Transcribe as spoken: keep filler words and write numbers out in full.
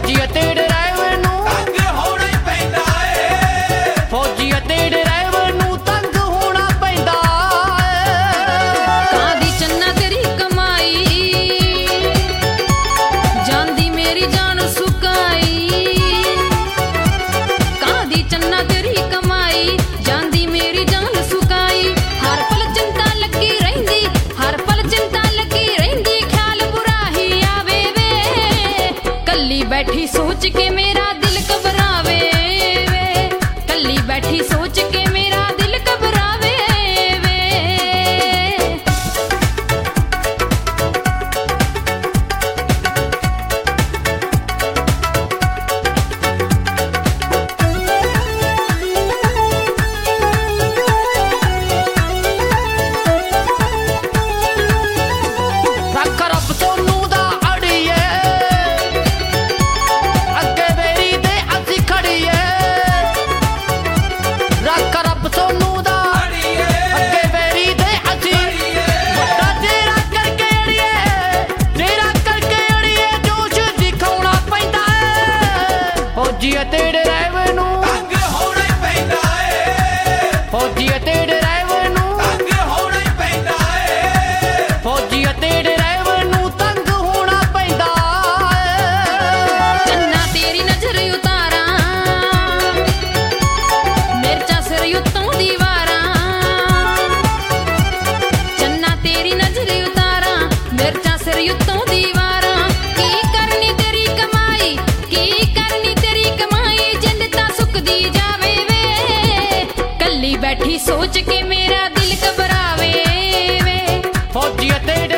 ਫੌਜੀ ਅਤੇ ਡਰਾਈਵਰ ਨੂੰ ਤੰਗ ਹੋਣਾ ਹੀ ਪੈਂਦਾ ਏ। ਫੌਜੀ ਅਤੇ ਡਰਾਈਵਰ ਨੂੰ ਤੰਗ ਹੋਣਾ ਪੈਂਦਾ ਏ। ਕਾਦੀ ਚੰਨਾ ਤੇਰੀ ਕਮਾਈ ਜਾਂਦੀ ਮੇਰੀ ਜਾਨ ਸੁਕਾਈ। ਕਾਦੀ ਚੰਨਾ ਤੇਰੀ ਕਮਾਈ ਜਾਂਦੀ ਮੇਰੀ ਜਾਨ ਸੁਕਾਈ। ਹਰ ਪਲ ਚਿੰਤਾ ਲੱਗੀ ਰਹਿੰਦੀ, ਹਰ ਪਲ ਚਿੰਤਾ ਲੱਗੀ ਰਹਿੰਦੀ, ਖਿਆਲ ਬੁਰਾ ਹੀ ਆਵੇ ਵੇ। ਕੱਲੀ ਬੈਠੀ ਸੋਚ ਕੇ ਮੇਰਾ ਦਿਲ ਘਬਰਾਵੇ ਵੇ। ਕੱਲੀ ਬੈਠੀ ਸੋਚ ਕੇ ਮੇਰਾ ਦਿਲ ਘਬਰਾਵੇ ਵੇ। ਰੱਖ ਰੱਬ ਸੋਨੂੰ ਦਾ ਅੜੀਏ, ਅੱਗੇ ਵੇਰੀ ਤੇ ਅਸੀਂ ਖੜੀਏ। ਰੱਖ ਰੱਬ ਸੋਨੂੰ ਦਾ ਅੜੀਏ, ਅੱਗੇ ਵੇਰੀ ਤੇ ਅਸੀਂ ਵੱਡਾ ਤੇਰਾ ਕਰਕੇ ਅੜੀਏ, ਤੇਰਾ ਕਰਕੇ ਅੜੀਏ ਜੋਸ਼ ਦਿਖਾਉਣਾ ਪੈਂਦਾ ਏ। ਫੌਜੀ ਅਤੇ ਡਰਾਈਵਰ ਨੂੰ ਤੰਗ ਹੋਣਾ ਹੀ ਪੈਂਦਾ ਏ। ਫੌਜੀ ਅਤੇ ਡਰਾਈਵਰ ਨੂੰ ਤੰਗ ਹੋਣਾ ਹੀ ਪੈਂਦਾ ਏ। ਫੌਜੀ ਅਤੇ ਡਰਾਈਵਰ ਨੂੰ ਤੰਗ ਹੋਣਾ ਪੈਂਦਾ ਏ। ਚੰਨਾ ਤੇਰੀ ਨਜ਼ਰ ਉਤਾਰਾਂ, ਮਿਰਚਾਂ ਸਿਰ ਉੱਤੋਂ ਦੀਵਾਰਾਂ। ਚੰਨਾ ਤੇਰੀ ਨਜ਼ਰ ਉਤਾਰਾਂ, ਮਿਰਚਾਂ ਸਿਰ ਉੱਤੋਂ ਦੀਵਾਰਾਂ। ਕੀ ਕਰਨੀ ਤੇਰੀ ਕਮਾਈ, ਕੀ ਕਰਨੀ ਤੇਰੀ ਕਮਾਈ, ਜਿੰਦ ਤਾਂ ਸੁੱਕਦੀ ਜਾਵੇ ਵੇ। ਕੱਲੀ ਬੈਠੀ ਸੋਚ ਕੇ ਮੇਰਾ ਦਿਲ ਘਬਰਾਵੇ ਵੇ। ਫੌਜੀ ਅਤੇ